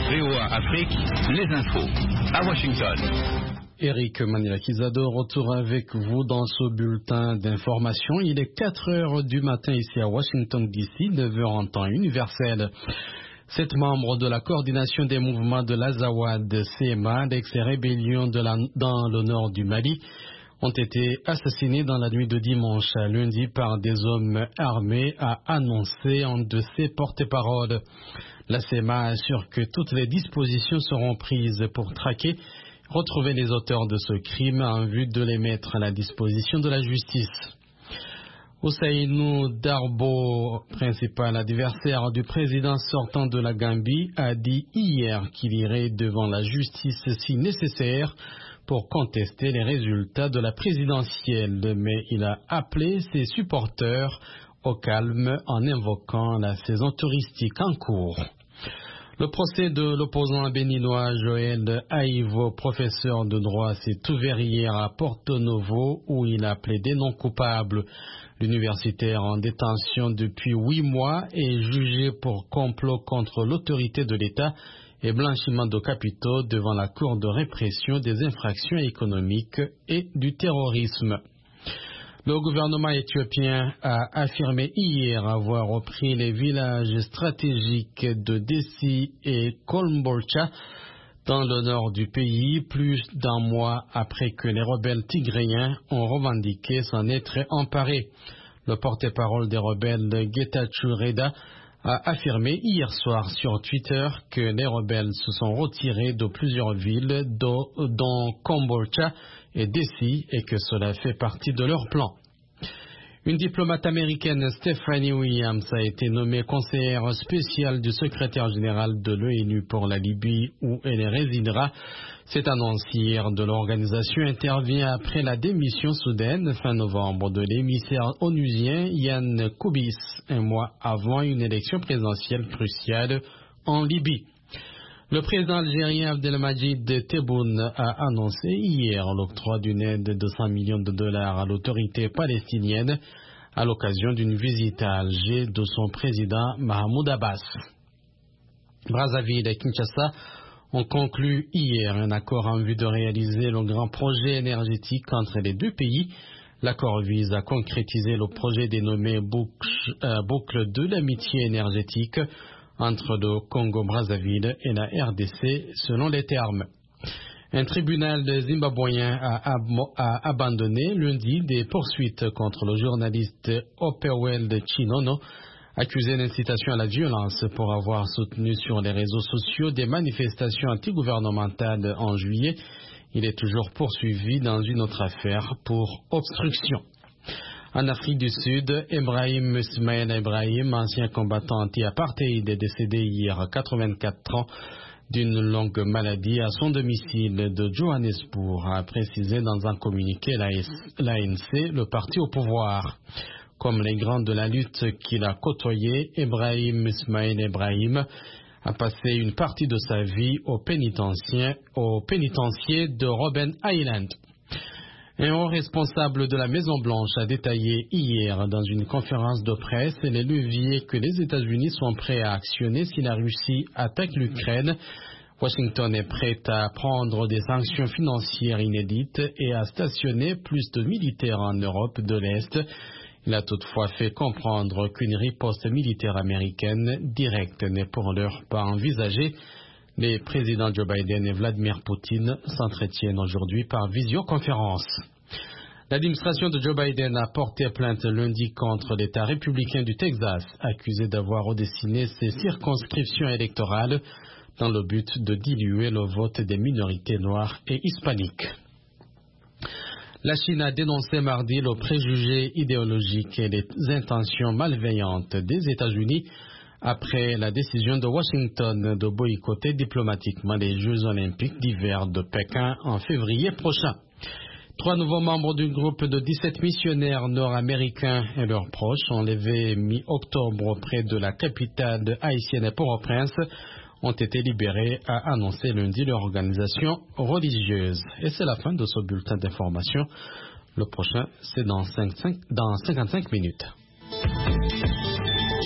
VOA Afrique, les infos à Washington. Eric Manilakizado, retour avec vous dans ce bulletin d'information. Il est 4 heures du matin ici à Washington DC, 9 heures en temps universel. 7 membres de la coordination des mouvements de l'Azawad CMA, l'ex-rébellion dans le nord du Mali, ont été assassinés dans la nuit de dimanche à lundi par des hommes armés, a annoncé un de ses porte-paroles. La CMA assure que toutes les dispositions seront prises pour traquer, retrouver les auteurs de ce crime en vue de les mettre à la disposition de la justice. Ousseynou Darbo, principal adversaire du président sortant de la Gambie, a dit hier qu'il irait devant la justice si nécessaire pour contester les résultats de la présidentielle, mais il a appelé ses supporters au calme en invoquant la saison touristique en cours. Le procès de l'opposant béninois Joël Aivo, professeur de droit, s'est ouvert hier à Porto Novo où il a plaidé non coupable. L'universitaire en détention depuis 8 mois est jugé pour complot contre l'autorité de l'État et blanchiment de capitaux devant la Cour de répression des infractions économiques et du terrorisme. Le gouvernement éthiopien a affirmé hier avoir repris les villages stratégiques de Dessi et Kombolcha dans le nord du pays, plus d'un mois après que les rebelles tigréens ont revendiqué s'en être emparés. Le porte-parole des rebelles, Getachew Reda, a affirmé hier soir sur Twitter que les rebelles se sont retirés de plusieurs villes, dont Kombolcha et Dessi, et que cela fait partie de leur plan. Une diplomate américaine, Stephanie Williams, a été nommée conseillère spéciale du secrétaire général de l'ONU pour la Libye, où elle résidera. Cette annonce hier de l'organisation intervient après la démission soudaine, fin novembre, de l'émissaire onusien Yann Koubis, un mois avant une élection présidentielle cruciale en Libye. Le président algérien Abdelmadjid Tebboune a annoncé hier l'octroi d'une aide de 100 millions de dollars à l'autorité palestinienne à l'occasion d'une visite à Alger de son président Mahmoud Abbas. Brazzaville et Kinshasa ont conclu hier un accord en vue de réaliser le grand projet énergétique entre les deux pays. L'accord vise à concrétiser le projet dénommé boucle de l'amitié énergétique entre le Congo-Brazzaville et la RDC, selon les termes. Un tribunal zimbabwéen a abandonné lundi des poursuites contre le journaliste Opewelde Chinono, accusé d'incitation à la violence pour avoir soutenu sur les réseaux sociaux des manifestations antigouvernementales en juillet. Il est toujours poursuivi dans une autre affaire pour obstruction. En Afrique du Sud, Ibrahim Ismaël Ibrahim, ancien combattant anti-apartheid, est décédé hier à 84 ans d'une longue maladie à son domicile de Johannesburg, a précisé dans un communiqué l'ANC, le parti au pouvoir. Comme les grands de la lutte qu'il a côtoyés, Ibrahim Ismaël Ibrahim a passé une partie de sa vie au pénitencier de Robben Island. Un haut responsable de la Maison-Blanche a détaillé hier dans une conférence de presse les leviers que les États-Unis sont prêts à actionner si la Russie attaque l'Ukraine. Washington est prête à prendre des sanctions financières inédites et à stationner plus de militaires en Europe de l'Est. Il a toutefois fait comprendre qu'une riposte militaire américaine directe n'est pour l'heure pas envisagée. Les présidents Joe Biden et Vladimir Poutine s'entretiennent aujourd'hui par visioconférence. L'administration de Joe Biden a porté plainte lundi contre l'État républicain du Texas, accusé d'avoir redessiné ses circonscriptions électorales dans le but de diluer le vote des minorités noires et hispaniques. La Chine a dénoncé mardi le préjugé idéologique et les intentions malveillantes des États-Unis après la décision de Washington de boycotter diplomatiquement les Jeux olympiques d'hiver de Pékin en février prochain. 3 nouveaux membres du groupe de 17 missionnaires nord-américains et leurs proches, enlevés mi-octobre près de la capitale haïtienne Port-au-Prince, ont été libérés, a annoncé lundi leur organisation religieuse. Et c'est la fin de ce bulletin d'information. Le prochain, c'est dans 55 minutes.